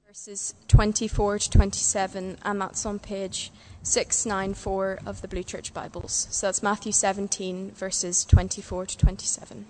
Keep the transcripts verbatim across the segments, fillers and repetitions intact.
Verses twenty-four to twenty-seven, and that's on page six ninety-four of the Blue Church Bibles. So that's Matthew seventeen, verses twenty-four to twenty-seven.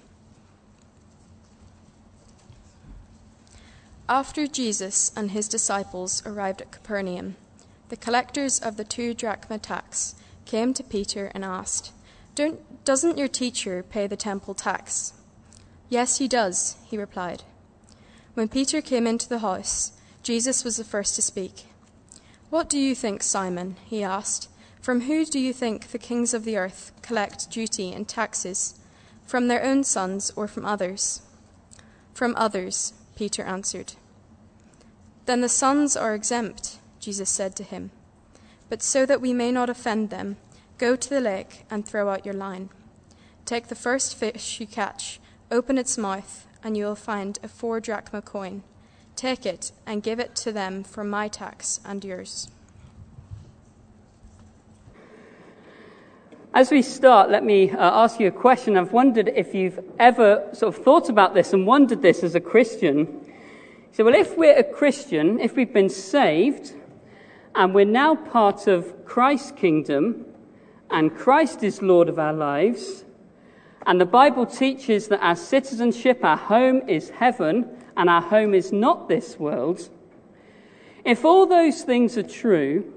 After Jesus and his disciples arrived at Capernaum, the collectors of the two drachma tax came to Peter and asked, Don't, Doesn't your teacher pay the temple tax? Yes, he does, he replied. When Peter came into the house, Jesus was the first to speak. What do you think, Simon? He asked. From who do you think the kings of the earth collect duty and taxes? From their own sons or from others? From others, Peter answered. Then the sons are exempt, Jesus said to him. But so that we may not offend them, go to the lake and throw out your line. Take the first fish you catch, open its mouth, and you will find a four drachma coin. Take it and give it to them for my tax and yours. As we start, let me uh, ask you a question. I've wondered if you've ever sort of thought about this and wondered this as a Christian. So, well, if we're a Christian, if we've been saved, and we're now part of Christ's kingdom, and Christ is Lord of our lives, and the Bible teaches that our citizenship, our home is heaven, and our home is not this world, if all those things are true,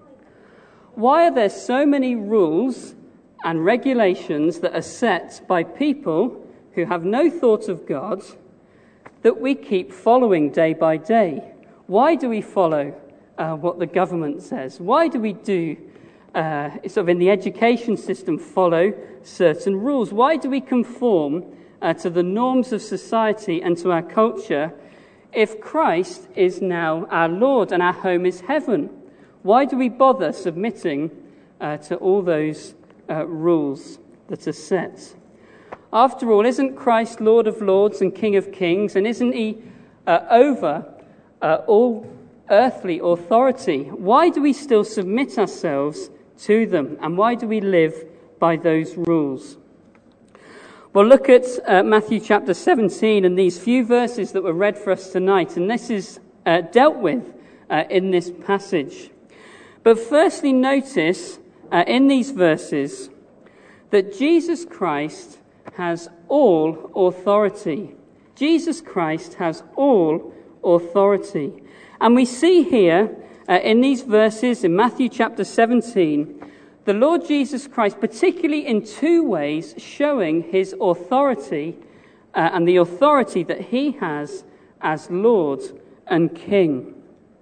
why are there so many rules and regulations that are set by people who have no thought of God that we keep following day by day? Why do we follow uh, what the government says? Why do we do, uh, sort of in the education system, follow certain rules? Why do we conform Uh, to the norms of society and to our culture, if Christ is now our Lord and our home is heaven? Why do we bother submitting uh, to all those uh, rules that are set? After all, isn't Christ Lord of Lords and King of Kings, and isn't he uh, over uh, all earthly authority? Why do we still submit ourselves to them, and why do we live by those rules? Well, look at uh, Matthew chapter seventeen and these few verses that were read for us tonight, and this is uh, dealt with uh, in this passage. But firstly, notice uh, in these verses that Jesus Christ has all authority. Jesus Christ has all authority. And we see here uh, in these verses in Matthew chapter seventeen, the Lord Jesus Christ, particularly in two ways, showing his authority uh, and the authority that he has as Lord and King.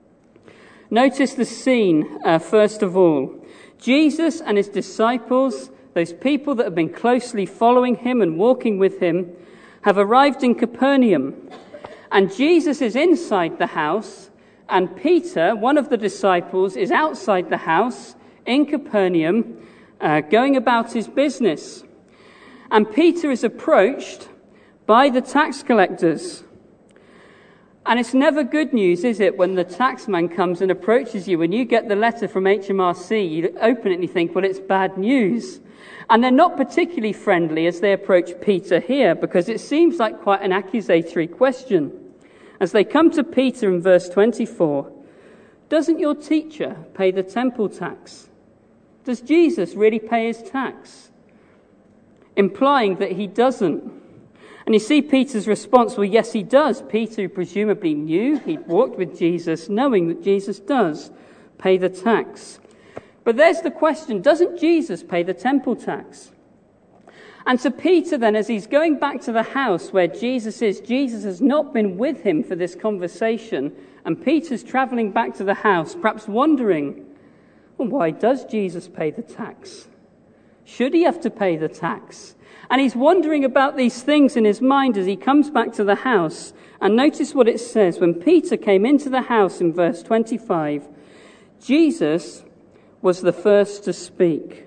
Notice the scene, uh, first of all. Jesus and his disciples, those people that have been closely following him and walking with him, have arrived in Capernaum. And Jesus is inside the house, and Peter, one of the disciples, is outside the house in Capernaum, uh, going about his business. And Peter is approached by the tax collectors. And it's never good news, is it, when the taxman comes and approaches you? When you get the letter from H M R C, you open it and you think, well, it's bad news. And they're not particularly friendly as they approach Peter here, because it seems like quite an accusatory question. As they come to Peter in verse twenty-four, doesn't your teacher pay the temple tax? Does Jesus really pay his tax? Implying that he doesn't. And you see Peter's response, well, yes, he does. Peter presumably knew, he'd walked with Jesus, knowing that Jesus does pay the tax. But there's the question, doesn't Jesus pay the temple tax? And to Peter then, as he's going back to the house where Jesus is, Jesus has not been with him for this conversation, and Peter's travelling back to the house, perhaps wondering, well, why does Jesus pay the tax? Should he have to pay the tax? And he's wondering about these things in his mind as he comes back to the house. And notice what it says. When Peter came into the house in verse twenty-five, Jesus was the first to speak.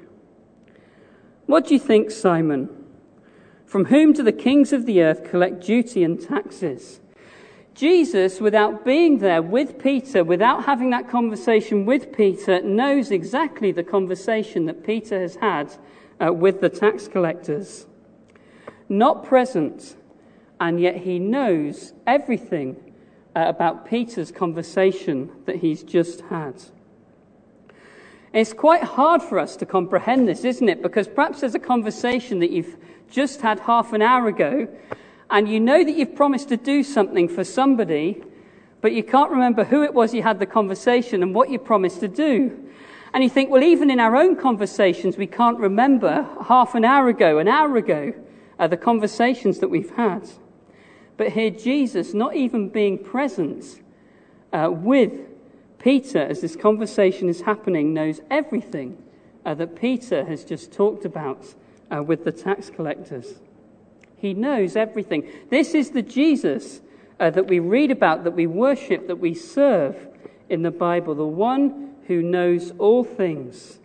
What do you think, Simon? From whom do the kings of the earth collect duty and taxes? Jesus, without being there with Peter, without having that conversation with Peter, knows exactly the conversation that Peter has had uh, with the tax collectors. Not present, and yet he knows everything uh, about Peter's conversation that he's just had. It's quite hard for us to comprehend this, isn't it? Because perhaps there's a conversation that you've just had half an hour ago, and you know that you've promised to do something for somebody, but you can't remember who it was you had the conversation and what you promised to do. And you think, well, even in our own conversations, we can't remember half an hour ago, an hour ago, uh, the conversations that we've had. But here Jesus, not even being present uh, with Peter as this conversation is happening, knows everything uh, that Peter has just talked about uh, with the tax collectors. He knows everything. This is the Jesus uh, that we read about, that we worship, that we serve in the Bible, the one who knows all things.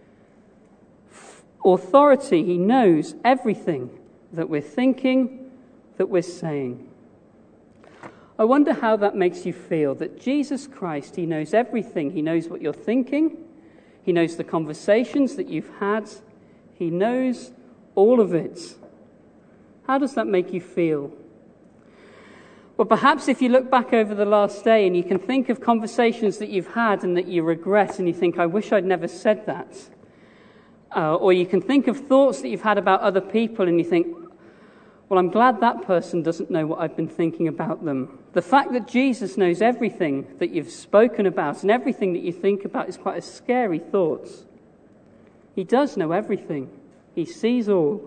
Authority, he knows everything that we're thinking, that we're saying. I wonder how that makes you feel, that Jesus Christ, he knows everything. He knows what you're thinking. He knows the conversations that you've had. He knows all of it. How does that make you feel? Well, perhaps if you look back over the last day and you can think of conversations that you've had and that you regret and you think, I wish I'd never said that. Uh, or you can think of thoughts that you've had about other people and you think, well, I'm glad that person doesn't know what I've been thinking about them. The fact that Jesus knows everything that you've spoken about and everything that you think about is quite a scary thought. He does know everything. He sees all.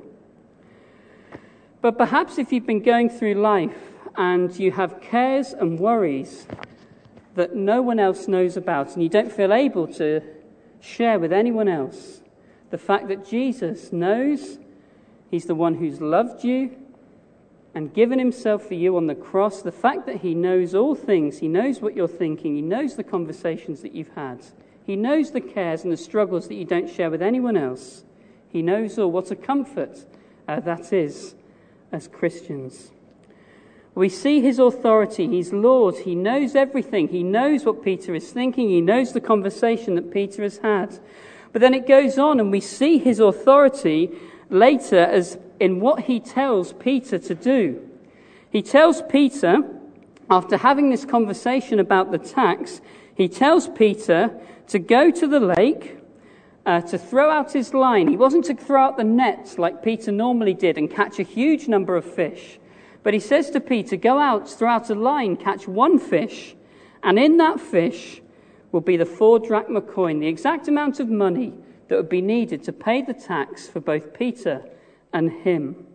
But perhaps if you've been going through life and you have cares and worries that no one else knows about and you don't feel able to share with anyone else, the fact that Jesus knows, he's the one who's loved you and given himself for you on the cross, the fact that he knows all things, he knows what you're thinking, he knows the conversations that you've had, he knows the cares and the struggles that you don't share with anyone else, he knows all. What a comfort uh, that is as Christians. We see his authority. He's Lord. He knows everything. He knows what Peter is thinking. He knows the conversation that Peter has had. But then it goes on and we see his authority later as in what he tells Peter to do. He tells Peter, after having this conversation about the tax, he tells Peter to go to the lake, uh, to throw out his line. He wasn't to throw out the nets like Peter normally did and catch a huge number of fish. But he says to Peter, go out, throw out a line, catch one fish, and in that fish will be the four drachma coin, the exact amount of money that would be needed to pay the tax for both Peter and him.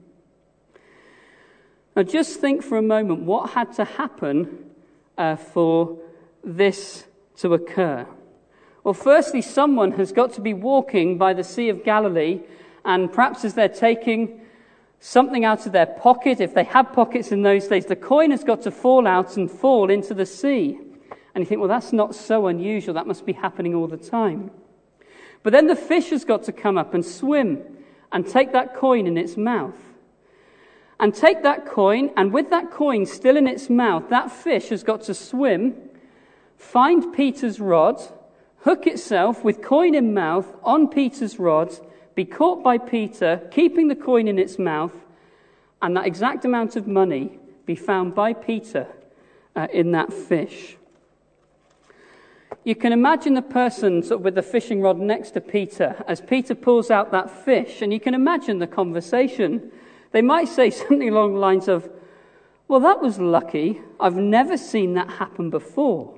Now just think for a moment what had to happen uh, for this to occur. Well, firstly, someone has got to be walking by the Sea of Galilee, and perhaps as they're taking something out of their pocket, if they had pockets in those days, the coin has got to fall out and fall into the sea. And you think, well, that's not so unusual. That must be happening all the time. But then the fish has got to come up and swim and take that coin in its mouth. And take that coin, and with that coin still in its mouth, that fish has got to swim, find Peter's rod, hook itself with coin in mouth on Peter's rod, be caught by Peter, keeping the coin in its mouth, and that exact amount of money be found by Peter uh, in that fish. You can imagine the person sort of with the fishing rod next to Peter as Peter pulls out that fish, and you can imagine the conversation. They might say something along the lines of, well, that was lucky. I've never seen that happen before.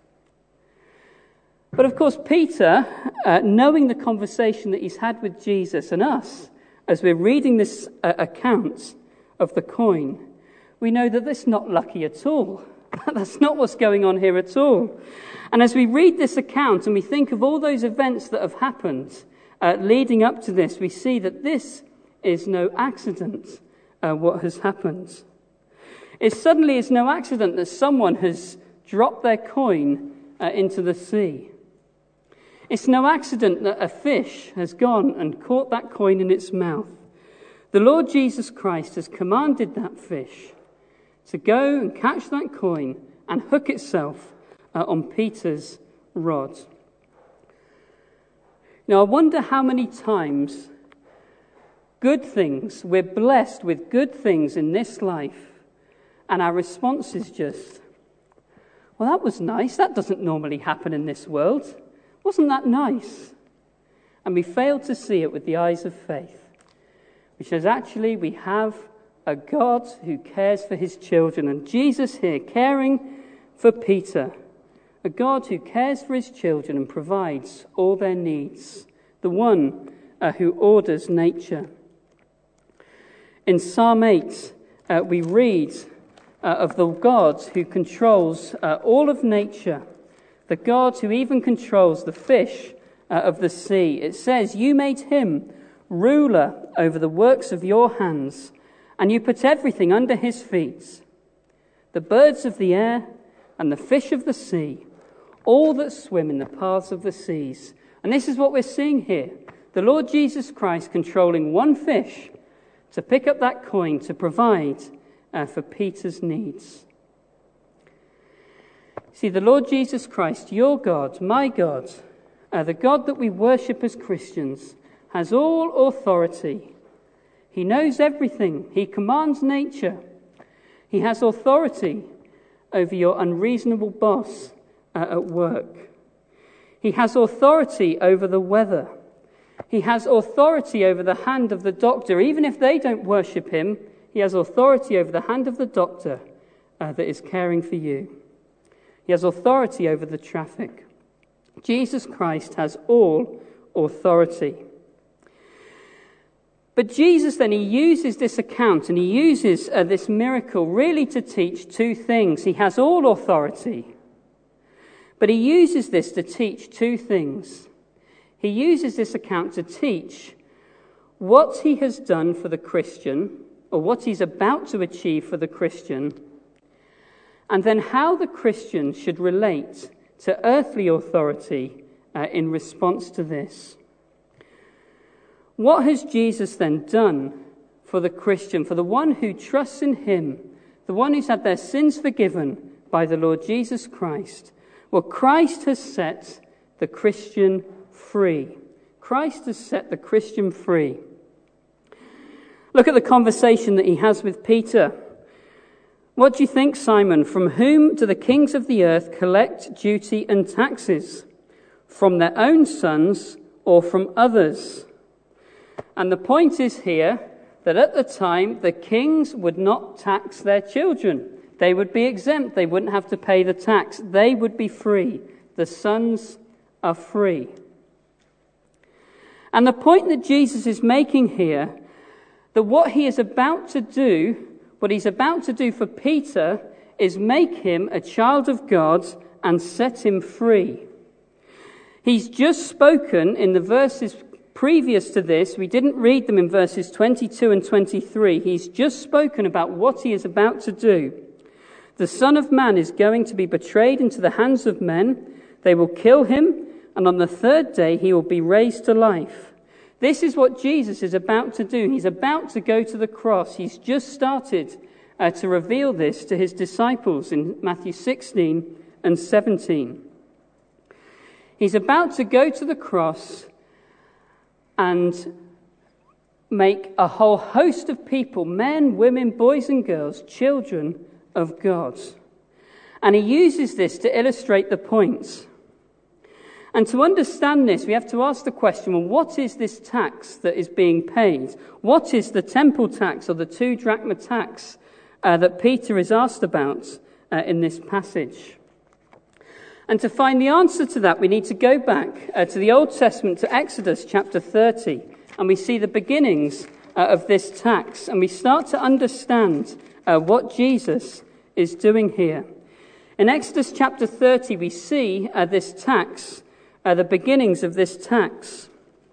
But of course, Peter, uh, knowing the conversation that he's had with Jesus and us, as we're reading this uh, account of the coin, we know that that's not lucky at all. That's not what's going on here at all. And as we read this account and we think of all those events that have happened uh, leading up to this, we see that this is no accident, uh, what has happened. It suddenly is no accident that someone has dropped their coin uh, into the sea. It's no accident that a fish has gone and caught that coin in its mouth. The Lord Jesus Christ has commanded that fish to go and catch that coin and hook itself uh, on Peter's rod. Now, I wonder how many times good things, we're blessed with good things in this life, and our response is just, well, that was nice. That doesn't normally happen in this world. Wasn't that nice? And we fail to see it with the eyes of faith, which says actually we have a God who cares for his children. And Jesus here caring for Peter, a God who cares for his children and provides all their needs, the one uh, who orders nature. In Psalm eight, uh, we read uh, of the God who controls uh, all of nature, the God who even controls the fish uh, of the sea. It says, "You made him ruler over the works of your hands, and you put everything under his feet, the birds of the air and the fish of the sea, all that swim in the paths of the seas." And this is what we're seeing here. The Lord Jesus Christ controlling one fish to pick up that coin to provide uh, for Peter's needs. See, the Lord Jesus Christ, your God, my God, uh, the God that we worship as Christians, has all authority. He knows everything. He commands nature. He has authority over your unreasonable boss uh, at work. He has authority over the weather. He has authority over the hand of the doctor. Even if they don't worship him, he has authority over the hand of the doctor uh, that is caring for you. He has authority over the traffic. Jesus Christ has all authority. But Jesus then, he uses this account and he uses uh, this miracle really to teach two things. He has all authority, but he uses this to teach two things. He uses this account to teach what he has done for the Christian, or what he's about to achieve for the Christian, and then how the Christian should relate to earthly authority uh, in response to this. What has Jesus then done for the Christian, for the one who trusts in him, the one who's had their sins forgiven by the Lord Jesus Christ? Well, Christ has set the Christian free. Christ has set the Christian free. Look at the conversation that he has with Peter. "What do you think, Simon? From whom do the kings of the earth collect duty and taxes? From their own sons or from others?" And the point is here that at the time, the kings would not tax their children. They would be exempt. They wouldn't have to pay the tax. They would be free. The sons are free. And the point that Jesus is making here, that what he is about to do, what he's about to do for Peter, is make him a child of God and set him free. He's just spoken in the verses previous to this, we didn't read them in verses twenty-two and twenty-three. He's just spoken about what he is about to do. The Son of Man is going to be betrayed into the hands of men. They will kill him, and on the third day he will be raised to life. This is what Jesus is about to do. He's about to go to the cross. He's just started uh, to reveal this to his disciples in Matthew sixteen and seventeen. He's about to go to the cross and make a whole host of people, men, women, boys and girls, children of God. And he uses this to illustrate the point. And to understand this, we have to ask the question, well, what is this tax that is being paid? What is the temple tax or the two drachma tax uh, that Peter is asked about uh, in this passage? And to find the answer to that, we need to go back uh, to the Old Testament, to Exodus chapter thirty, and we see the beginnings uh, of this tax, and we start to understand uh, what Jesus is doing here. In Exodus chapter thirty, we see uh, this tax, uh, the beginnings of this tax.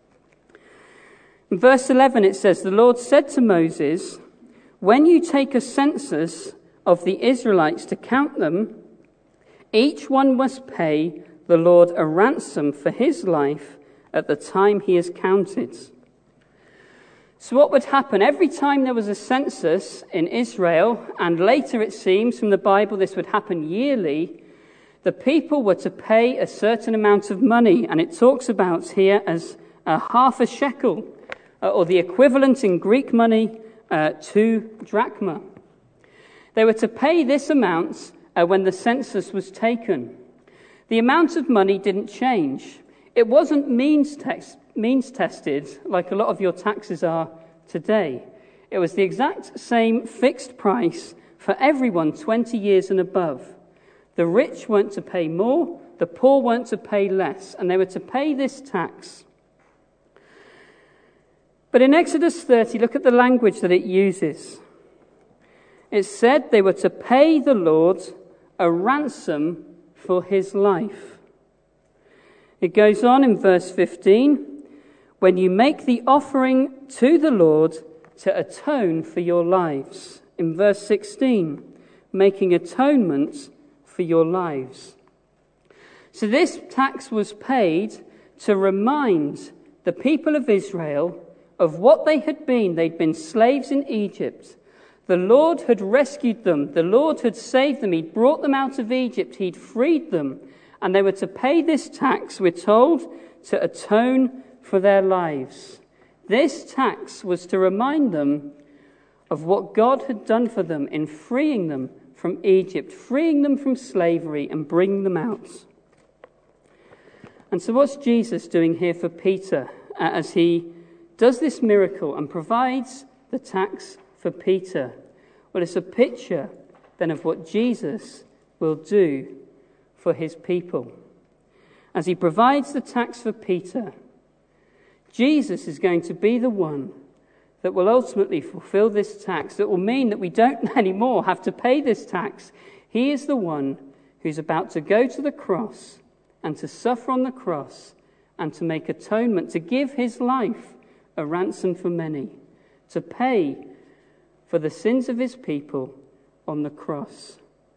In verse eleven, it says, "The Lord said to Moses, when you take a census of the Israelites to count them, each one must pay the Lord a ransom for his life at the time he is counted." So what would happen every time there was a census in Israel, and later it seems from the Bible this would happen yearly, the people were to pay a certain amount of money, and it talks about here as a half a shekel, uh, or the equivalent in Greek money, uh, two drachma. They were to pay this amount uh, when the census was taken. The amount of money didn't change. It wasn't means, tex- means tested like a lot of your taxes are today. It was the exact same fixed price for everyone twenty years and above. The rich weren't to pay more, the poor weren't to pay less, and they were to pay this tax. But in Exodus thirty, look at the language that it uses. It said they were to pay the Lord a ransom for his life. It goes on in verse fifteen, when you make the offering to the Lord to atone for your lives. In verse sixteen, making atonement for your lives. So this tax was paid to remind the people of Israel of what they had been. They'd been slaves in Egypt. The Lord had rescued them. The Lord had saved them. He'd brought them out of Egypt. He'd freed them. And they were to pay this tax, we're told, to atone for their lives. This tax was to remind them of what God had done for them in freeing them from Egypt, freeing them from slavery and bringing them out. And so what's Jesus doing here for Peter as he does this miracle and provides the tax for Peter? Well, it's a picture then of what Jesus will do for his people. As he provides the tax for Peter, Jesus is going to be the one that will ultimately fulfill this tax, that will mean that we don't anymore have to pay this tax. He is the one who's about to go to the cross and to suffer on the cross and to make atonement, to give his life a ransom for many, to pay for the sins of his people on the cross.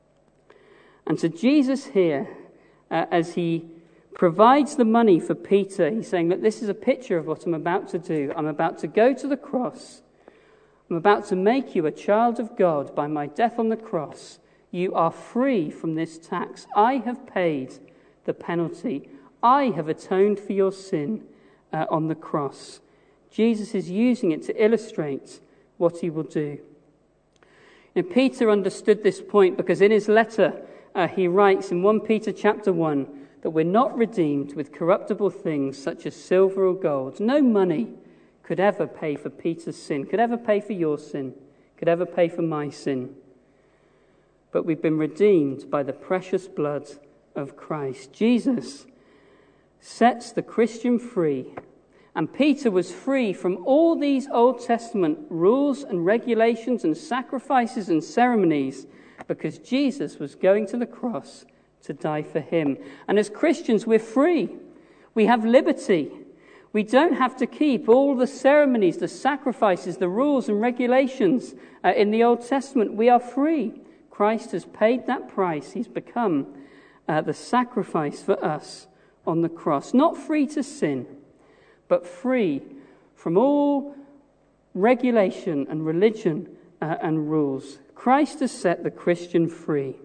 And so Jesus here, uh, as he provides the money for Peter, he's saying that this is a picture of what I'm about to do. I'm about to go to the cross. I'm about to make you a child of God by my death on the cross. You are free from this tax. I have paid the penalty. I have atoned for your sin uh, on the cross. Jesus is using it to illustrate what he will do. Now, Peter understood this point because in his letter uh, he writes in First Peter chapter one that we're not redeemed with corruptible things such as silver or gold. No money could ever pay for Peter's sin, could ever pay for your sin, could ever pay for my sin. But we've been redeemed by the precious blood of Christ. Jesus sets the Christian free. And Peter was free from all these Old Testament rules and regulations and sacrifices and ceremonies because Jesus was going to the cross to die for him. And as Christians, we're free. We have liberty. We don't have to keep all the ceremonies, the sacrifices, the rules and regulations uh, in the Old Testament. We are free. Christ has paid that price. He's become uh, the sacrifice for us on the cross. Not free to sin, but free from all regulation and religion uh, and rules. Christ has set the Christian free.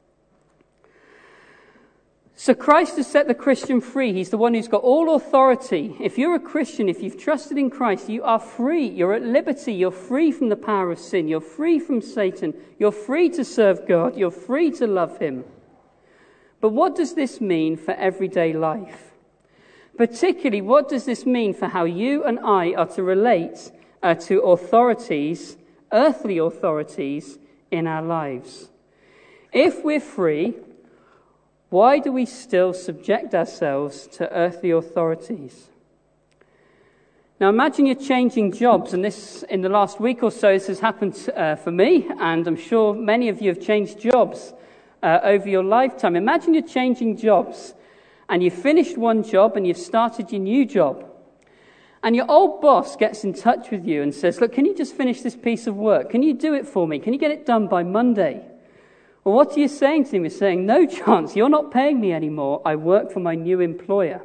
So Christ has set the Christian free. He's the one who's got all authority. If you're a Christian, if you've trusted in Christ, you are free. You're at liberty. You're free from the power of sin. You're free from Satan. You're free to serve God. You're free to love him. But what does this mean for everyday life? Particularly, what does this mean for how you and I are to relate uh, to authorities, earthly authorities, in our lives? If we're free, why do we still subject ourselves to earthly authorities? Now imagine you're changing jobs, and this, in the last week or so, this has happened uh, for me, and I'm sure many of you have changed jobs uh, over your lifetime. Imagine you're changing jobs, and you've finished one job and you've started your new job. And your old boss gets in touch with you and says, look, can you just finish this piece of work? Can you do it for me? Can you get it done by Monday? Well, what are you saying to him? You're saying, no chance, you're not paying me anymore. I work for my new employer.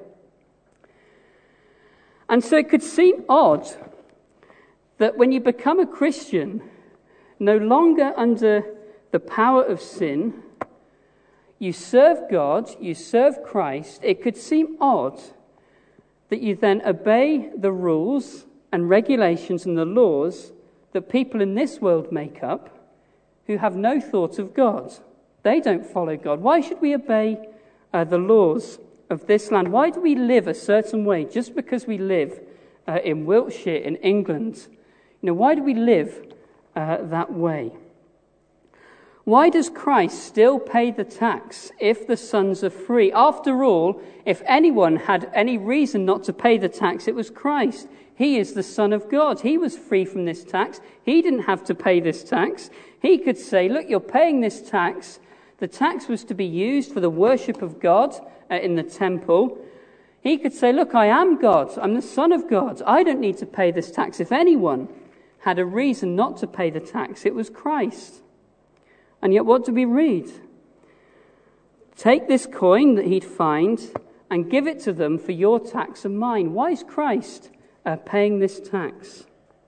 And so it could seem odd that when you become a Christian, no longer under the power of sin, you serve God, you serve Christ, it could seem odd that you then obey the rules and regulations and the laws that people in this world make up who have no thought of God. They don't follow God. Why should we obey uh, the laws of this land? Why do we live a certain way just because we live uh, in Wiltshire, in England? You know, why do we live uh, that way? Why does Christ still pay the tax if the sons are free? After all, if anyone had any reason not to pay the tax, it was Christ. He is the Son of God. He was free from this tax. He didn't have to pay this tax. He could say, look, you're paying this tax. The tax was to be used for the worship of God uh, in the temple. He could say, look, I am God. I'm the Son of God. I don't need to pay this tax. If anyone had a reason not to pay the tax, it was Christ. And yet what do we read? Take this coin that he'd find and give it to them for your tax and mine. Why is Christ uh, paying this tax?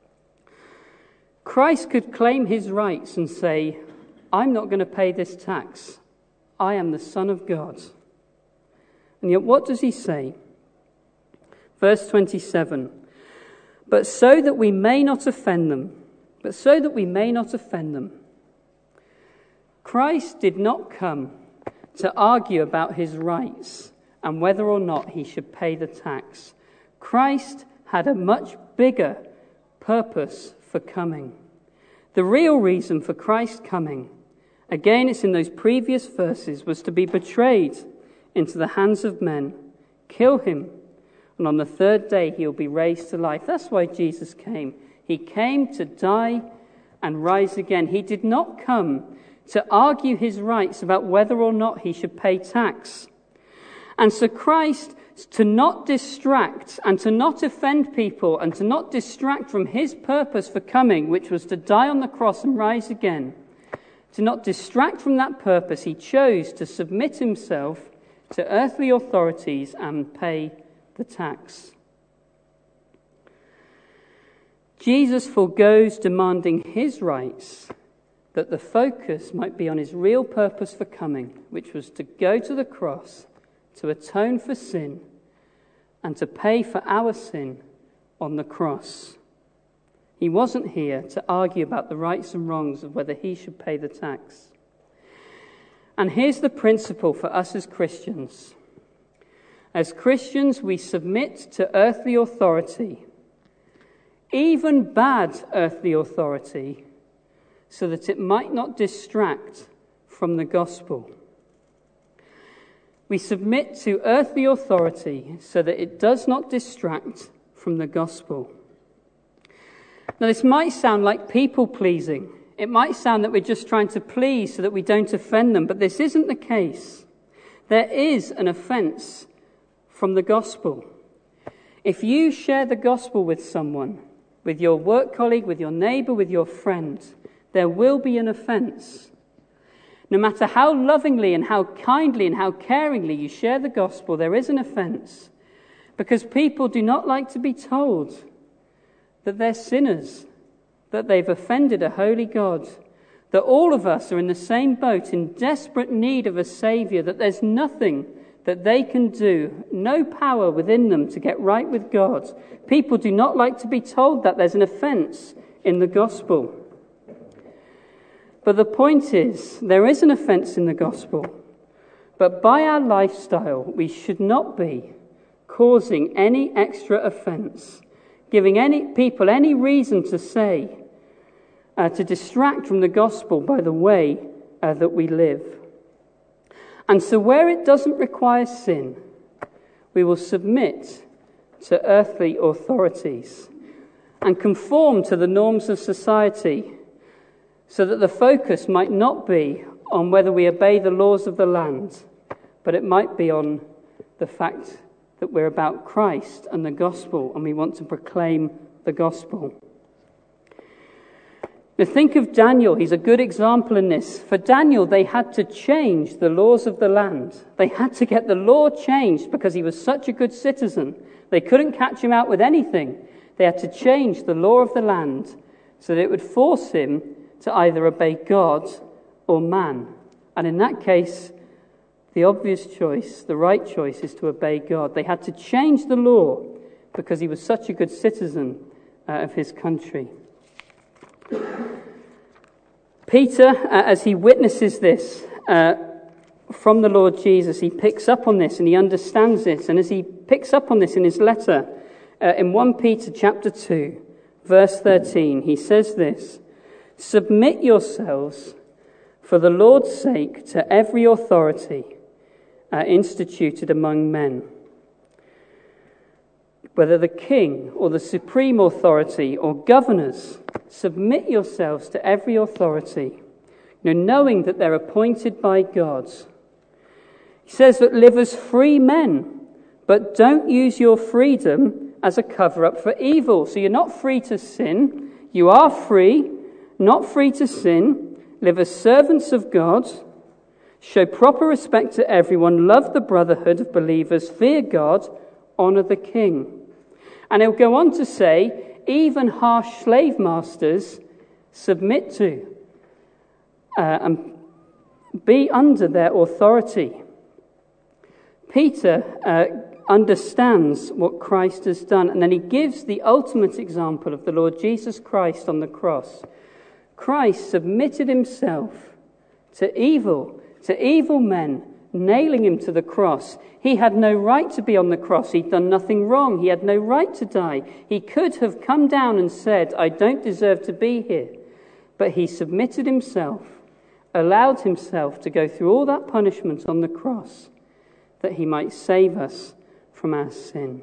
Christ could claim his rights and say, I'm not going to pay this tax. I am the Son of God. And yet what does he say? Verse twenty-seven. But so that we may not offend them, but so that we may not offend them. Christ did not come to argue about his rights and whether or not he should pay the tax. Christ had a much bigger purpose for coming. The real reason for Christ coming, again it's in those previous verses, was to be betrayed into the hands of men, kill him, and on the third day he'll be raised to life. That's why Jesus came. He came to die and rise again. He did not come to argue his rights about whether or not he should pay tax. And so Christ, to not distract and to not offend people and to not distract from his purpose for coming, which was to die on the cross and rise again, to not distract from that purpose, he chose to submit himself to earthly authorities and pay the tax. Jesus forgoes demanding his rights that the focus might be on his real purpose for coming, which was to go to the cross, to atone for sin, and to pay for our sin on the cross. He wasn't here to argue about the rights and wrongs of whether he should pay the tax. And here's the principle for us as Christians. As Christians, we submit to earthly authority, even bad earthly authority, so that it might not distract from the gospel. We submit to earthly authority so that it does not distract from the gospel. Now, this might sound like people-pleasing. It might sound that we're just trying to please so that we don't offend them, but this isn't the case. There is an offense from the gospel. If you share the gospel with someone, with your work colleague, with your neighbor, with your friend, there will be an offense. No matter how lovingly and how kindly and how caringly you share the gospel, there is an offense. Because people do not like to be told that they're sinners, that they've offended a holy God, that all of us are in the same boat in desperate need of a Saviour, that there's nothing that they can do, no power within them to get right with God. People do not like to be told that. There's an offense in the gospel. But the point is, there is an offense in the gospel, but by our lifestyle, we should not be causing any extra offense, giving any people any reason to say, uh, to distract from the gospel by the way uh, that we live. And so where it doesn't require sin, we will submit to earthly authorities and conform to the norms of society, so that the focus might not be on whether we obey the laws of the land, but it might be on the fact that we're about Christ and the gospel, and we want to proclaim the gospel. Now think of Daniel. He's a good example in this. For Daniel, they had to change the laws of the land. They had to get the law changed because he was such a good citizen. They couldn't catch him out with anything. They had to change the law of the land so that it would force him to either obey God or man. And in that case, the obvious choice, the right choice, is to obey God. They had to change the law because he was such a good citizen uh, of his country. Peter, uh, as he witnesses this, uh, from the Lord Jesus, he picks up on this and he understands this. And as he picks up on this in his letter, uh, in First Peter chapter two, verse thirteen, he says this: "Submit yourselves for the Lord's sake to every authority uh, instituted among men, whether the king or the supreme authority or governors. Submit yourselves to every authority, you know, knowing that they're appointed by God." He says that live as free men, but don't use your freedom as a cover-up for evil. So you're not free to sin. You are free, not free to sin. Live as servants of God. Show proper respect to everyone. Love the brotherhood of believers. Fear God. Honor the king. And he'll go on to say, even harsh slave masters submit to uh, and be under their authority. Peter uh, understands what Christ has done, and then he gives the ultimate example of the Lord Jesus Christ on the cross. Christ submitted himself to evil, to evil men, nailing him to the cross. He had no right to be on the cross. He'd done nothing wrong. He had no right to die. He could have come down and said, "I don't deserve to be here." But he submitted himself, allowed himself to go through all that punishment on the cross, that he might save us from our sin.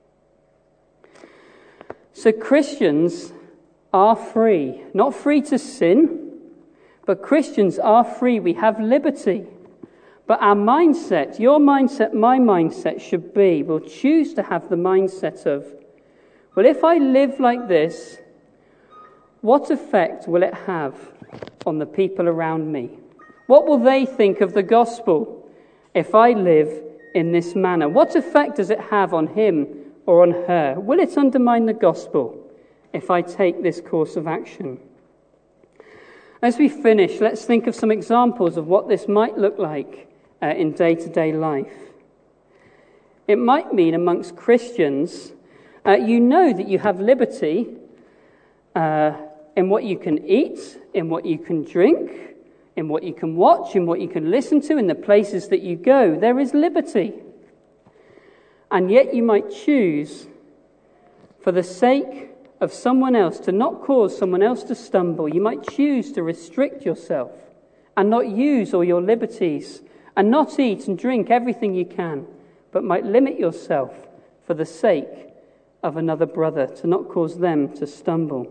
So Christians are free. Not free to sin, but Christians are free. We have liberty. But our mindset, your mindset, my mindset should be, we'll choose to have the mindset of, well, if I live like this, what effect will it have on the people around me? What will they think of the gospel if I live in this manner? What effect does it have on him or on her? Will it undermine the gospel if I take this course of action? As we finish, let's think of some examples of what this might look like uh, in day-to-day life. It might mean amongst Christians, uh, you know that you have liberty uh, in what you can eat, in what you can drink, in what you can watch, in what you can listen to, in the places that you go. There is liberty. And yet you might choose, for the sake of someone else, to not cause someone else to stumble. You might choose to restrict yourself and not use all your liberties and not eat and drink everything you can, but might limit yourself for the sake of another brother, to not cause them to stumble.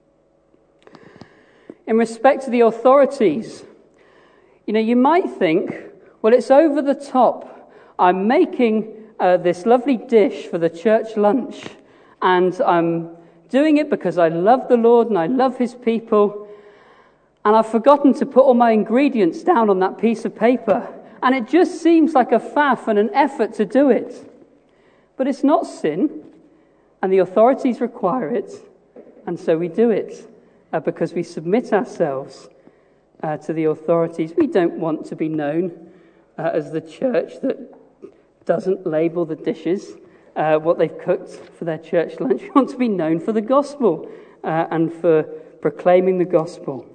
In respect to the authorities, you know, you might think, well, it's over the top. I'm making uh, this lovely dish for the church lunch, and I'm doing it because I love the Lord and I love his people, and I've forgotten to put all my ingredients down on that piece of paper, and it just seems like a faff and an effort to do it. But it's not sin, and the authorities require it, and so we do it uh, because we submit ourselves uh, to the authorities. We don't want to be known uh, as the church that doesn't label the dishes uh, what they've cooked for their church lunch. We want to be known for the gospel uh, and for proclaiming the gospel.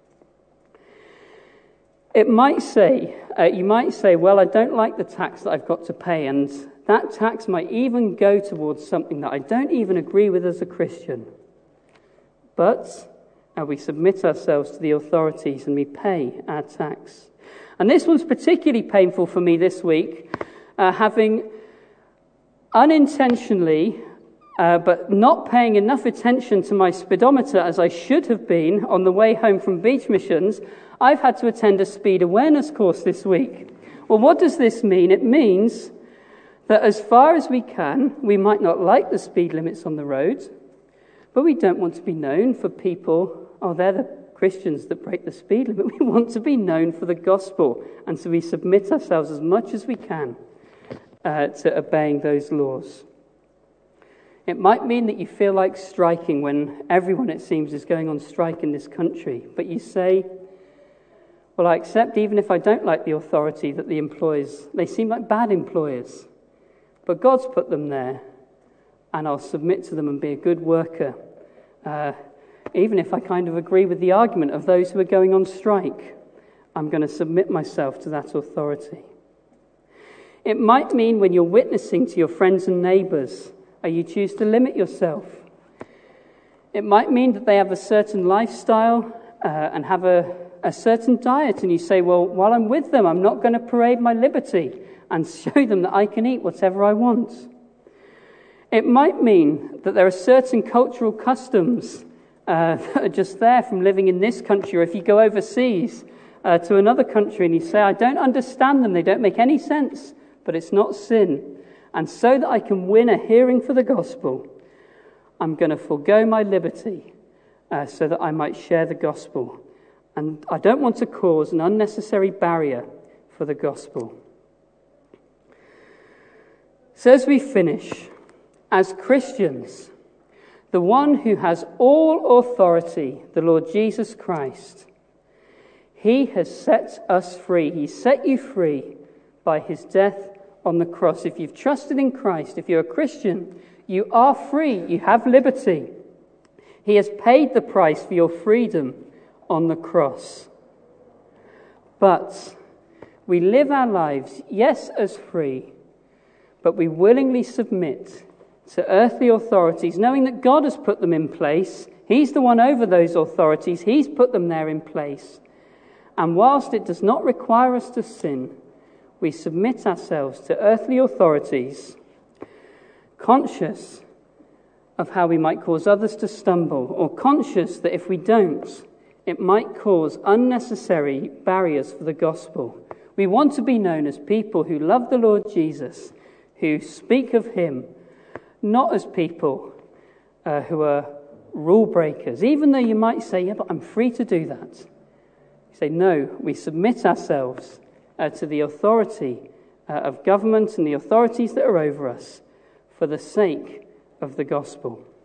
It might say, uh, you might say, well, I don't like the tax that I've got to pay, and that tax might even go towards something that I don't even agree with as a Christian. But uh, we submit ourselves to the authorities and we pay our tax. And this was particularly painful for me this week, uh, having unintentionally, uh, but not paying enough attention to my speedometer as I should have been on the way home from beach missions. I've had to attend a speed awareness course this week. Well, what does this mean? It means that as far as we can, we might not like the speed limits on the road, but we don't want to be known for people, oh, they're the Christians that break the speed limit. We want to be known for the gospel, and so we submit ourselves as much as we can uh, to obeying those laws. It might mean that you feel like striking when everyone, it seems, is going on strike in this country, but you say, well, I accept even if I don't like the authority that the employers, they seem like bad employers, but God's put them there, and I'll submit to them and be a good worker, uh, even if I kind of agree with the argument of those who are going on strike. I'm going to submit myself to that authority. It might mean when you're witnessing to your friends and neighbours, uh, you choose to limit yourself. It might mean that they have a certain lifestyle uh, and have a, a certain diet, and you say, well, while I'm with them, I'm not going to parade my liberty and show them that I can eat whatever I want. It might mean that there are certain cultural customs uh, that are just there from living in this country, or if you go overseas uh, to another country and you say, I don't understand them, they don't make any sense, but it's not sin. And so that I can win a hearing for the gospel, I'm going to forego my liberty uh, so that I might share the gospel. And I don't want to cause an unnecessary barrier for the gospel. So as we finish, as Christians, the one who has all authority, the Lord Jesus Christ, he has set us free. He set you free by his death on the cross. If you've trusted in Christ, if you're a Christian, you are free. You have liberty. He has paid the price for your freedom on the cross. But we live our lives, yes, as free, but we willingly submit to earthly authorities, knowing that God has put them in place. He's the one over those authorities. He's put them there in place. And whilst it does not require us to sin, we submit ourselves to earthly authorities, conscious of how we might cause others to stumble, or conscious that if we don't, it might cause unnecessary barriers for the gospel. We want to be known as people who love the Lord Jesus, who speak of him, not as people uh, who are rule breakers, even though you might say, yeah, but I'm free to do that. You say, no, we submit ourselves uh, to the authority uh, of government and the authorities that are over us for the sake of the gospel.